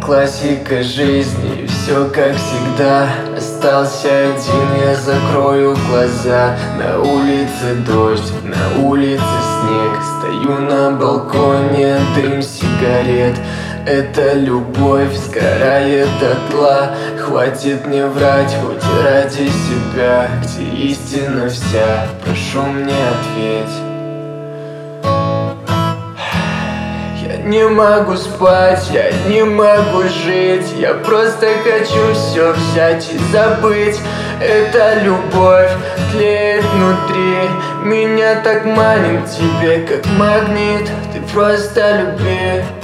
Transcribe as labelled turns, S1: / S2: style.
S1: классика жизни, все как всегда. Остался один, я закрою глаза. На улице дождь, на улице снег. Стою на балконе, дым сигарет. Эта любовь сгорает дотла. Хватит мне врать, хоть и ради себя. Где истина вся, прошу мне ответь. Я не могу спать, я не могу жить. Я просто хочу все взять и забыть. Эта любовь тлеет внутри. Меня так манит к тебе, как магнит. Ты просто люби.